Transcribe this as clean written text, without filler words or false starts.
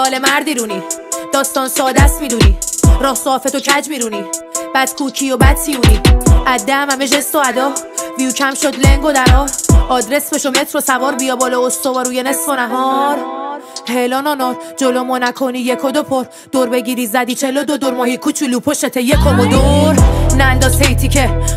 حال مردی رونی، داستان ساده است میدونی، راه صافت و کج میرونی، بد کوکی و بد سیونی، عدم همه جست و ادا، ویو کم شد لنگ و درا، آدرس بشو مترو سوار، بیا بالا استوا روی نصف و نهار. هلا نانار جلو ما نکنی یک و دو پر، دور بگیری زدی 42 دور، ماهی کوچولو پشت یک و دور، ننداز هیتی که